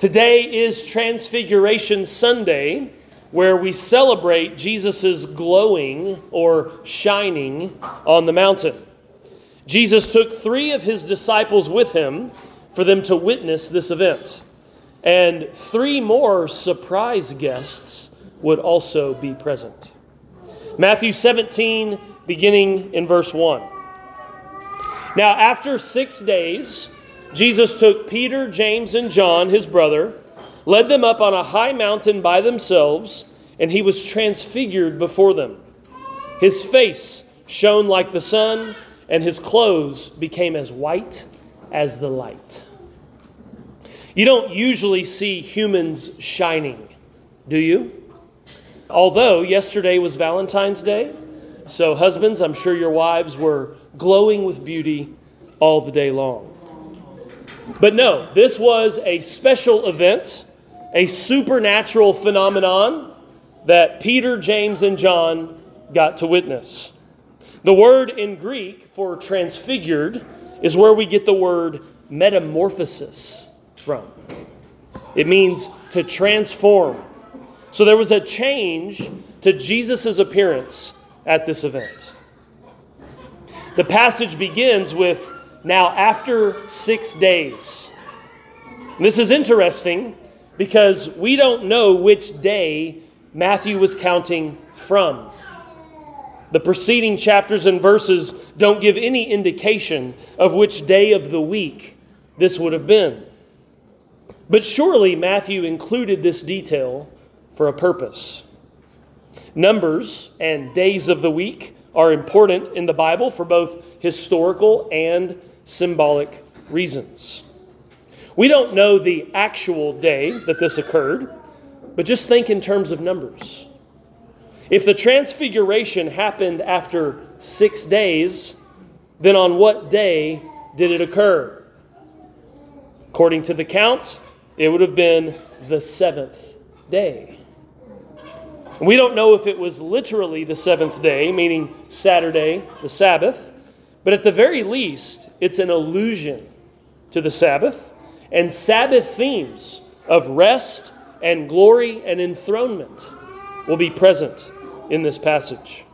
Today is Transfiguration Sunday, where we celebrate Jesus' glowing or shining on the mountain. Jesus took 3 of his disciples with him for them to witness this event. And 3 more surprise guests would also be present. Matthew 17, beginning in verse 1. Now, after 6 days, Jesus took Peter, James, and John, his brother, led them up on a high mountain by themselves, and he was transfigured before them. His face shone like the sun, and his clothes became as white as the light. You don't usually see humans shining, do you? Although yesterday was Valentine's Day, so husbands, I'm sure your wives were glowing with beauty all the day long. But no, this was a special event, a supernatural phenomenon that Peter, James, and John got to witness. The word in Greek for transfigured is where we get the word metamorphosis from. It means to transform. So there was a change to Jesus' appearance at this event. The passage begins with, now after 6 days. This is interesting because we don't know which day Matthew was counting from. The preceding chapters and verses don't give any indication of which day of the week this would have been. But surely Matthew included this detail for a purpose. Numbers and days of the week are important in the Bible for both historical and symbolic reasons. We don't know the actual day that this occurred, but just think in terms of numbers. If the transfiguration happened after 6 days, then on what day did it occur? According to the count, it would have been the 7th day. We don't know if it was literally the 7th day, meaning Saturday, the Sabbath, but at the very least, it's an allusion to the Sabbath and Sabbath themes of rest and glory and enthronement will be present in this passage.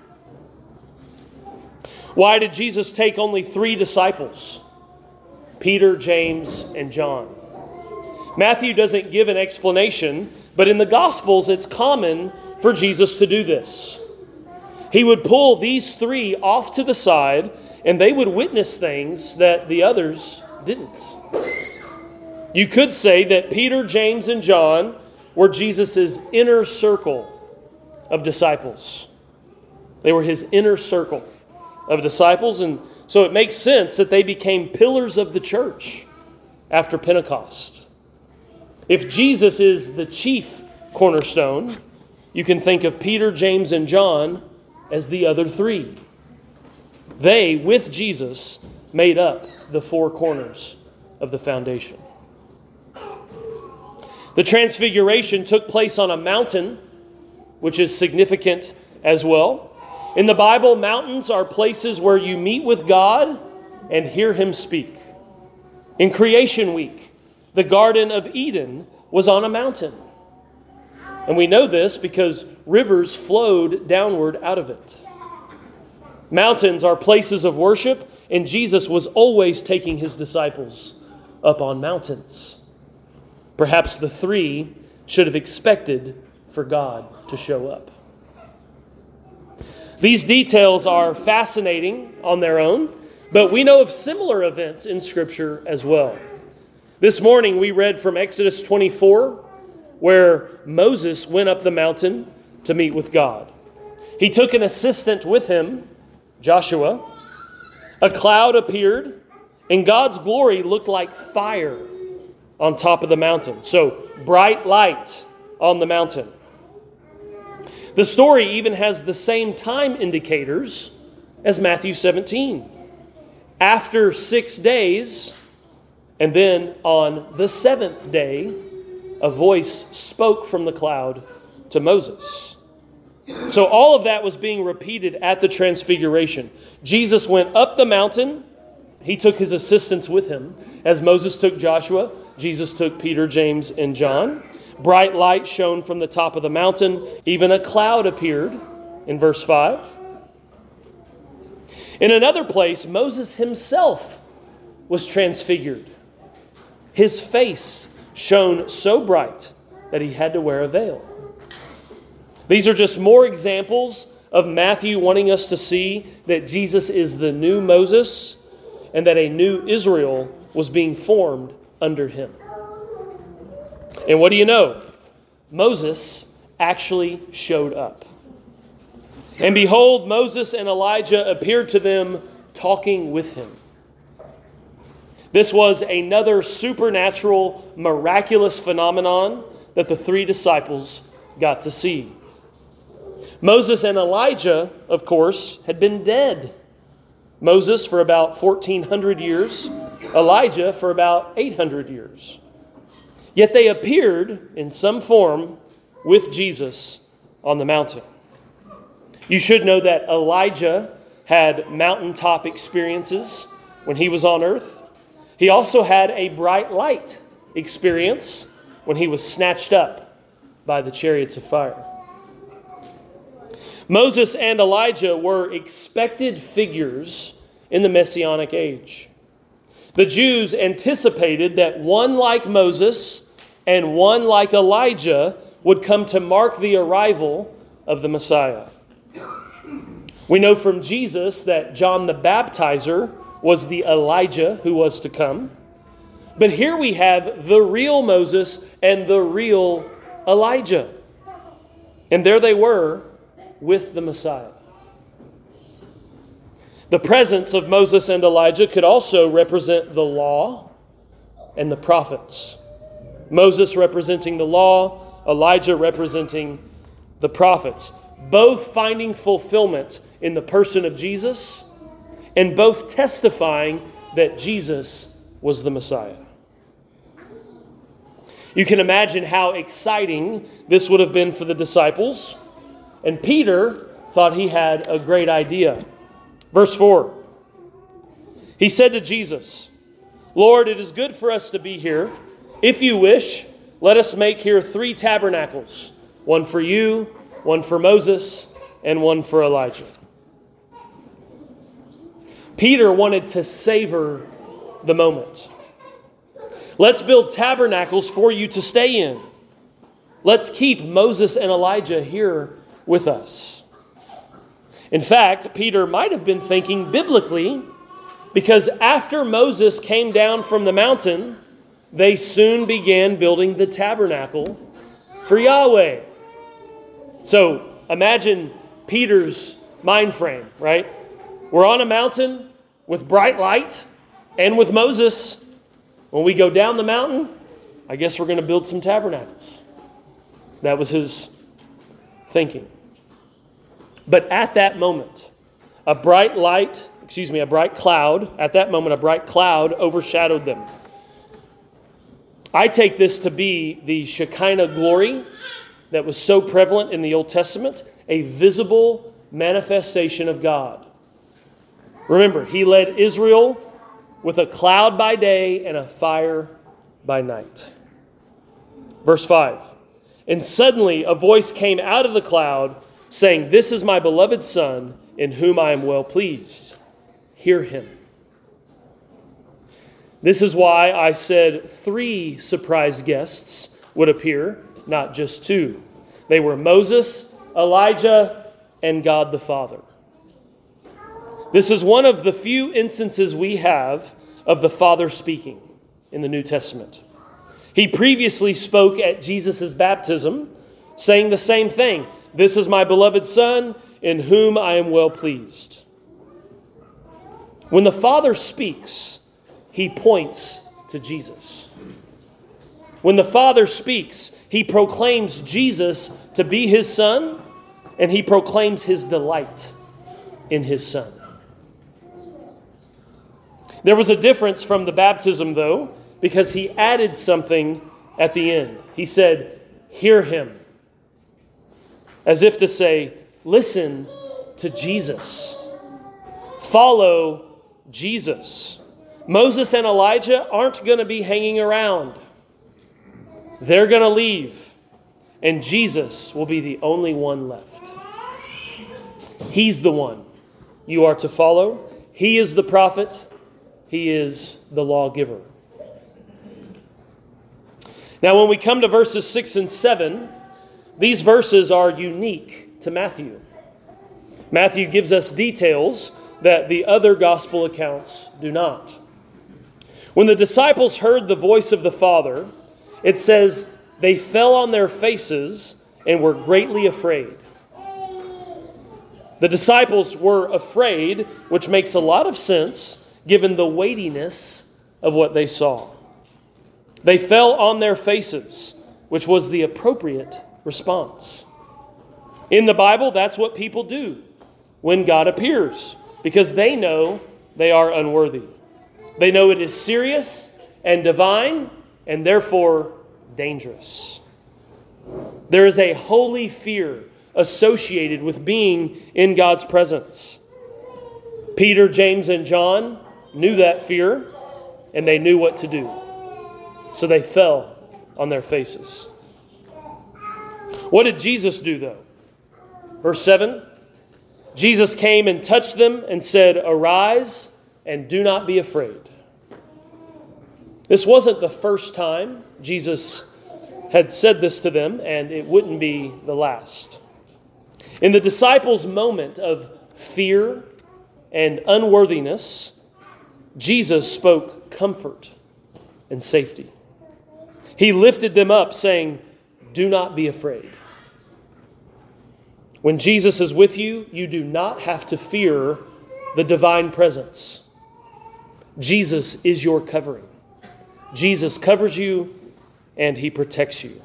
Why did Jesus take only 3 disciples? Peter, James, and John. Matthew doesn't give an explanation, but in the Gospels it's common for Jesus to do this. He would pull these 3 off to the side and they would witness things that the others didn't. You could say that Peter, James, and John were Jesus' inner circle of disciples. They were his inner circle of disciples, and so it makes sense that they became pillars of the church after Pentecost. If Jesus is the chief cornerstone, you can think of Peter, James, and John as the other 3. They, with Jesus, made up the 4 corners of the foundation. The transfiguration took place on a mountain, which is significant as well. In the Bible, mountains are places where you meet with God and hear Him speak. In Creation Week, the Garden of Eden was on a mountain. And we know this because rivers flowed downward out of it. Mountains are places of worship, and Jesus was always taking his disciples up on mountains. Perhaps the 3 should have expected for God to show up. These details are fascinating on their own, but we know of similar events in Scripture as well. This morning we read from Exodus 24, where Moses went up the mountain to meet with God. He took an assistant with him, Joshua. A cloud appeared, and God's glory looked like fire on top of the mountain. So, bright light on the mountain. The story even has the same time indicators as Matthew 17. After 6 days, and then on the 7th day, a voice spoke from the cloud to Moses. So all of that was being repeated at the Transfiguration. Jesus went up the mountain. He took his assistants with him, as Moses took Joshua. Jesus took Peter, James, and John. Bright light shone from the top of the mountain. Even a cloud appeared in verse 5. In another place, Moses himself was transfigured. His face shone so bright that he had to wear a veil. These are just more examples of Matthew wanting us to see that Jesus is the new Moses and that a new Israel was being formed under him. And what do you know? Moses actually showed up. And behold, Moses and Elijah appeared to them talking with him. This was another supernatural, miraculous phenomenon that the three disciples got to see. Moses and Elijah, of course, had been dead. Moses for about 1,400 years, Elijah for about 800 years. Yet they appeared in some form with Jesus on the mountain. You should know that Elijah had mountaintop experiences when he was on earth. He also had a bright light experience when he was snatched up by the chariots of fire. Moses and Elijah were expected figures in the Messianic age. The Jews anticipated that one like Moses and one like Elijah would come to mark the arrival of the Messiah. We know from Jesus that John the Baptizer was the Elijah who was to come. But here we have the real Moses and the real Elijah. And there they were with the Messiah. The presence of Moses and Elijah could also represent the law and the prophets. Moses representing the law, Elijah representing the prophets. Both finding fulfillment in the person of Jesus and both testifying that Jesus was the Messiah. You can imagine how exciting this would have been for the disciples. And Peter thought he had a great idea. Verse 4. He said to Jesus, "Lord, it is good for us to be here. If you wish, let us make here 3 tabernacles, one for you, one for Moses, and one for Elijah." Peter wanted to savor the moment. Let's build tabernacles for you to stay in. Let's keep Moses and Elijah here with us. In fact, Peter might have been thinking biblically, because after Moses came down from the mountain, they soon began building the tabernacle for Yahweh. So imagine Peter's mind frame, right? We're on a mountain with bright light and with Moses. When we go down the mountain, I guess we're going to build some tabernacles. That was his thinking. But at that moment, a bright cloud overshadowed them. I take this to be the Shekinah glory that was so prevalent in the Old Testament, a visible manifestation of God. Remember, he led Israel with a cloud by day and a fire by night. Verse 5. And suddenly a voice came out of the cloud saying, "This is my beloved Son, in whom I am well pleased. Hear him." This is why I said 3 surprise guests would appear, not just 2. They were Moses, Elijah, and God the Father. This is one of the few instances we have of the Father speaking in the New Testament. He previously spoke at Jesus' baptism, saying the same thing. "This is my beloved Son, in whom I am well pleased." When the Father speaks, he points to Jesus. When the Father speaks, he proclaims Jesus to be his Son, and he proclaims his delight in his Son. There was a difference from the baptism, though, because he added something at the end. He said, "Hear him." As if to say, listen to Jesus. Follow Jesus. Moses and Elijah aren't going to be hanging around. They're going to leave, and Jesus will be the only one left. He's the one you are to follow. He is the prophet. He is the lawgiver. Now, when we come to verses 6 and 7, these verses are unique to Matthew. Matthew gives us details that the other gospel accounts do not. When the disciples heard the voice of the Father, it says they fell on their faces and were greatly afraid. The disciples were afraid, which makes a lot of sense given the weightiness of what they saw. They fell on their faces, which was the appropriate response. In the Bible, that's what people do when God appears, because they know they are unworthy. They know it is serious and divine, and therefore dangerous. There is a holy fear associated with being in God's presence. Peter, James, and John knew that fear, and they knew what to do. So they fell on their faces. What did Jesus do, though? Verse 7, Jesus came and touched them and said, "Arise and do not be afraid." This wasn't the first time Jesus had said this to them, and it wouldn't be the last. In the disciples' moment of fear and unworthiness, Jesus spoke comfort and safety. He lifted them up, saying, "Do not be afraid." When Jesus is with you, you do not have to fear the divine presence. Jesus is your covering. Jesus covers you and He protects you.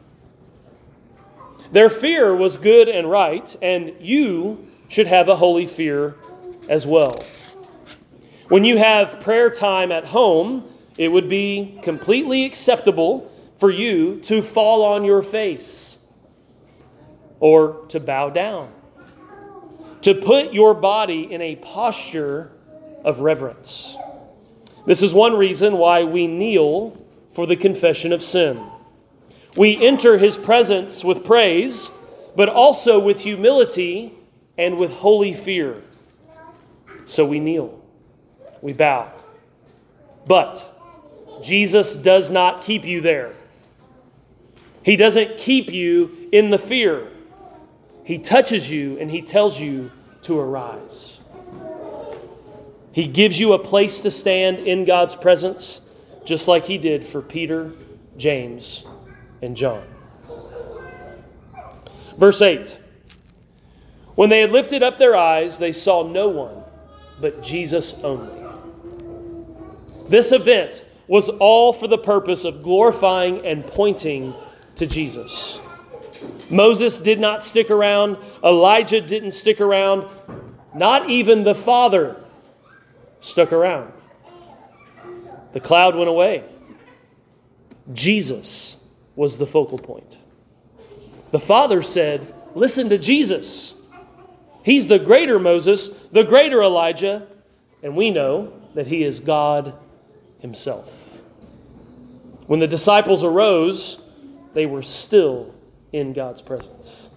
Their fear was good and right, and you should have a holy fear as well. When you have prayer time at home, it would be completely acceptable for you to fall on your face or to bow down, to put your body in a posture of reverence. This is one reason why we kneel for the confession of sin. We enter His presence with praise, but also with humility and with holy fear. So we kneel, we bow. But Jesus does not keep you there. He doesn't keep you in the fear. He touches you and He tells you to arise. He gives you a place to stand in God's presence, just like He did for Peter, James, and John. Verse 8. When they had lifted up their eyes, they saw no one but Jesus only. This event was all for the purpose of glorifying and pointing to Jesus. Moses did not stick around. Elijah didn't stick around. Not even the Father stuck around. The cloud went away. Jesus was the focal point. The Father said, "Listen to Jesus. He's the greater Moses, the greater Elijah, and we know that He is God Himself." When the disciples arose, they were still in God's presence.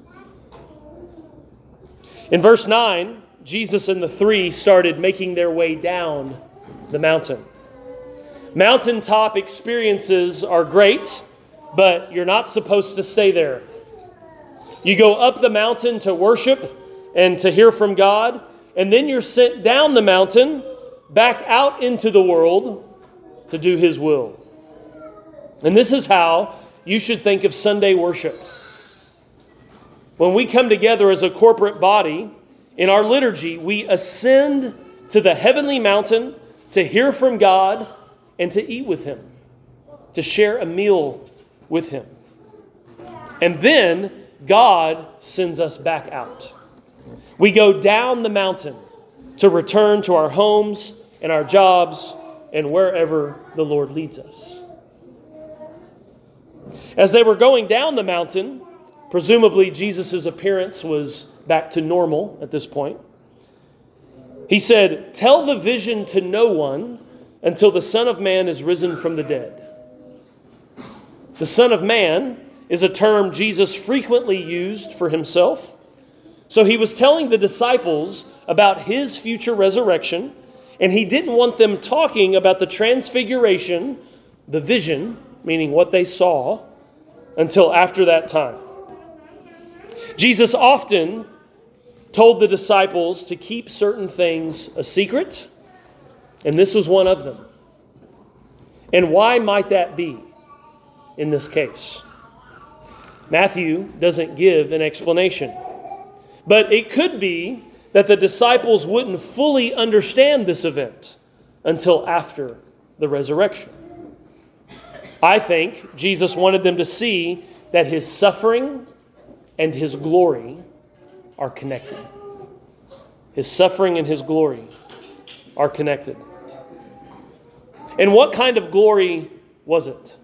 In verse 9, Jesus and the three started making their way down the mountain. Mountaintop experiences are great, but you're not supposed to stay there. You go up the mountain to worship and to hear from God, and then you're sent down the mountain back out into the world to do His will. And this is how you should think of Sunday worship. When we come together as a corporate body, in our liturgy, we ascend to the heavenly mountain to hear from God and to eat with Him, to share a meal with Him. And then God sends us back out. We go down the mountain to return to our homes and our jobs and wherever the Lord leads us. As they were going down the mountain, presumably Jesus' appearance was back to normal at this point. He said, "Tell the vision to no one until the Son of Man is risen from the dead." The Son of Man is a term Jesus frequently used for himself. So he was telling the disciples about his future resurrection, and he didn't want them talking about the transfiguration, the vision, meaning what they saw, until after that time. Jesus often told the disciples to keep certain things a secret, and this was one of them. And why might that be in this case? Matthew doesn't give an explanation. But it could be that the disciples wouldn't fully understand this event until after the resurrection. I think Jesus wanted them to see that his suffering and his glory are connected. His suffering and his glory are connected. And what kind of glory was it?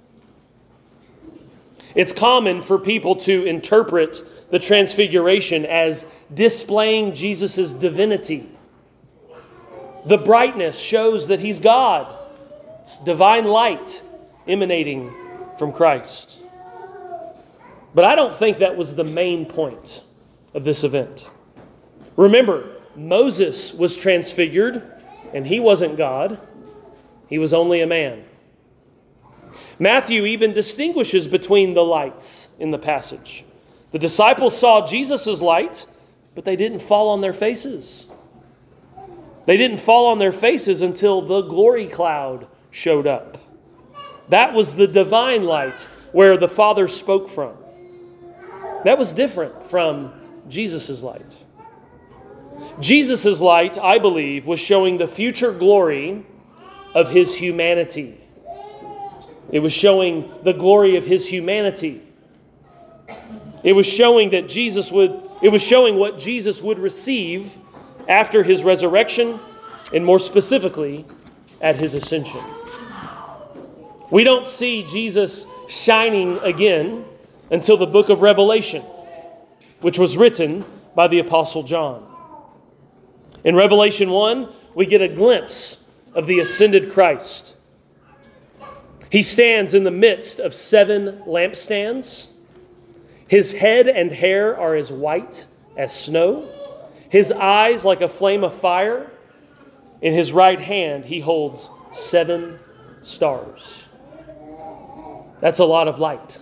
It's common for people to interpret the transfiguration as displaying Jesus' divinity. The brightness shows that he's God. It's divine light emanating from Christ. But I don't think that was the main point of this event. Remember, Moses was transfigured, and he wasn't God. He was only a man. Matthew even distinguishes between the lights in the passage. The disciples saw Jesus' light, but they didn't fall on their faces. They didn't fall on their faces until the glory cloud showed up. That was the divine light where the Father spoke from. That was different from Jesus' light. Jesus' light, I believe, was showing the future glory of his humanity. It was showing the glory of his humanity. It was showing what Jesus would receive after his resurrection, and more specifically, at his ascension. We don't see Jesus shining again until the book of Revelation, which was written by the Apostle John. In Revelation 1, we get a glimpse of the ascended Christ. He stands in the midst of 7 lampstands. His head and hair are as white as snow. His eyes like a flame of fire. In his right hand, he holds 7 stars. That's a lot of light.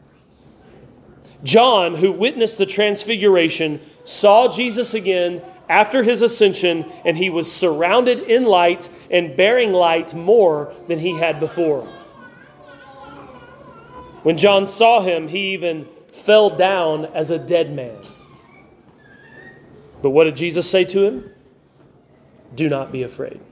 John, who witnessed the transfiguration, saw Jesus again after his ascension, and he was surrounded in light and bearing light more than he had before. When John saw him, he even fell down as a dead man. But what did Jesus say to him? Do not be afraid.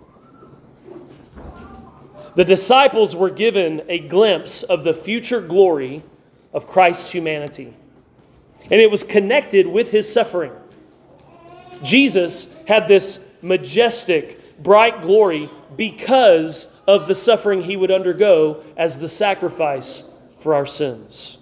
The disciples were given a glimpse of the future glory of Christ's humanity. And it was connected with his suffering. Jesus had this majestic, bright glory because of the suffering he would undergo as the sacrifice for our sins.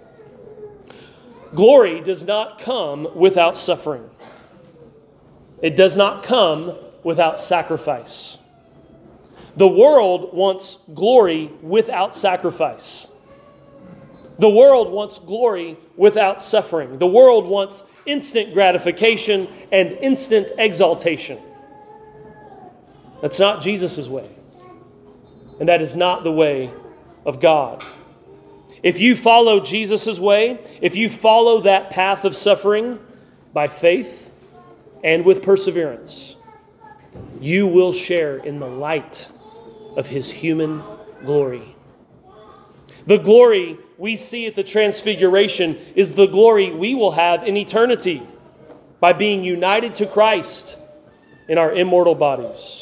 Glory does not come without suffering. It does not come without sacrifice. The world wants glory without sacrifice. The world wants glory without suffering. The world wants instant gratification and instant exaltation. That's not Jesus' way. And that is not the way of God. If you follow Jesus' way, if you follow that path of suffering by faith and with perseverance, you will share in the light of his human glory. The glory we see at the Transfiguration is the glory we will have in eternity by being united to Christ in our immortal bodies.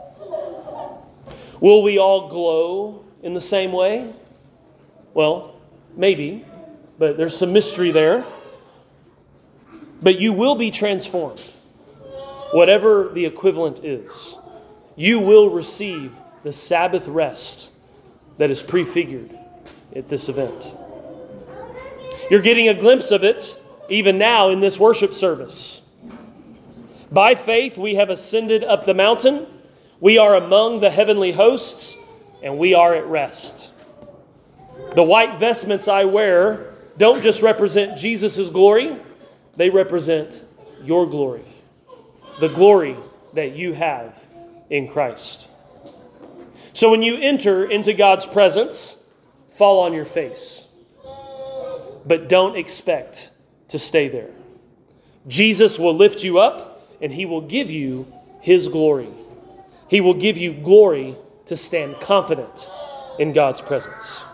Will we all glow in the same way? Well, maybe, but there's some mystery there. But you will be transformed, whatever the equivalent is. You will receive the Sabbath rest that is prefigured at this event. You're getting a glimpse of it even now in this worship service. By faith, we have ascended up the mountain. We are among the heavenly hosts, and we are at rest. The white vestments I wear don't just represent Jesus' glory, they represent your glory. The glory that you have in Christ. So when you enter into God's presence, fall on your face. But don't expect to stay there. Jesus will lift you up and He will give you His glory. He will give you glory to stand confident in God's presence.